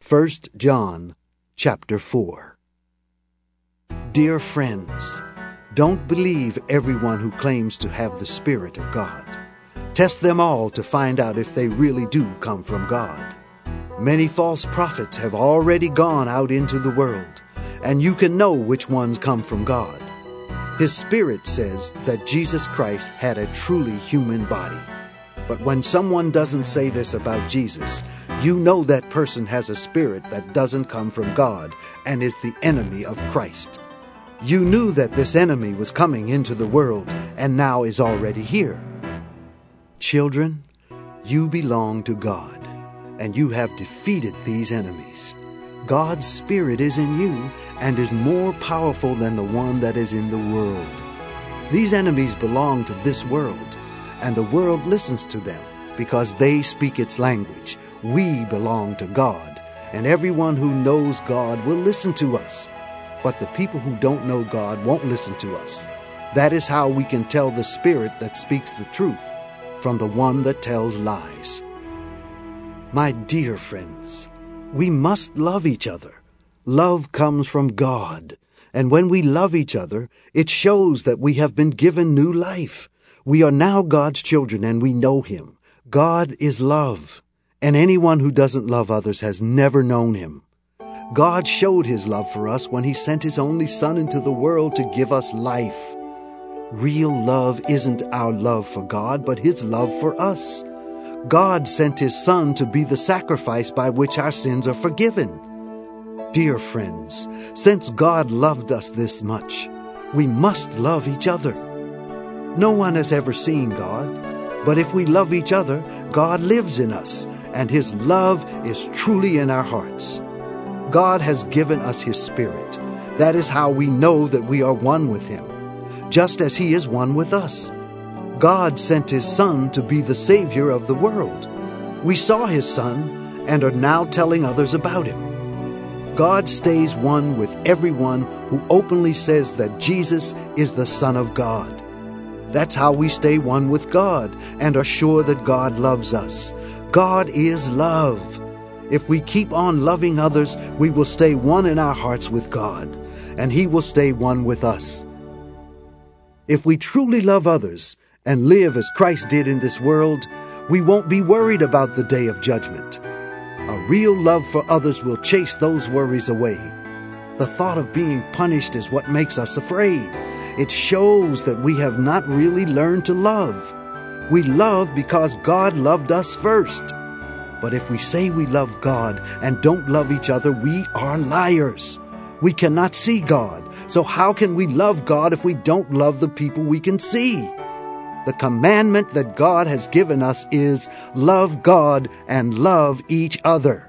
1 John chapter 4. Dear friends, don't believe everyone who claims to have the Spirit of God. Test them all to find out if they really do come from God. Many false prophets have already gone out into the world, and you can know which ones come from God. His Spirit says that Jesus Christ had a truly human body. But when someone doesn't say this about Jesus, you know that person has a spirit that doesn't come from God and is the enemy of Christ. You knew that this enemy was coming into the world and now is already here. Children, you belong to God, and you have defeated these enemies. God's Spirit is in you and is more powerful than the one that is in the world. These enemies belong to this world, and the world listens to them because they speak its language. We belong to God, and everyone who knows God will listen to us. But the people who don't know God won't listen to us. That is how we can tell the spirit that speaks the truth from the one that tells lies. My dear friends, we must love each other. Love comes from God, and when we love each other, it shows that we have been given new life. We are now God's children, and we know Him. God is love, and anyone who doesn't love others has never known Him. God showed His love for us when He sent His only Son into the world to give us life. Real love isn't our love for God, but His love for us. God sent His Son to be the sacrifice by which our sins are forgiven. Dear friends, since God loved us this much, we must love each other. No one has ever seen God, but if we love each other, God lives in us, and His love is truly in our hearts. God has given us His Spirit. That is how we know that we are one with Him, just as He is one with us. God sent His Son to be the Savior of the world. We saw His Son and are now telling others about Him. God stays one with everyone who openly says that Jesus is the Son of God. That's how we stay one with God and are sure that God loves us. God is love. If we keep on loving others, we will stay one in our hearts with God, and He will stay one with us. If we truly love others and live as Christ did in this world, we won't be worried about the day of judgment. A real love for others will chase those worries away. The thought of being punished is what makes us afraid. It shows that we have not really learned to love. We love because God loved us first. But if we say we love God and don't love each other, we are liars. We cannot see God. So how can we love God if we don't love the people we can see? The commandment that God has given us is love God and love each other.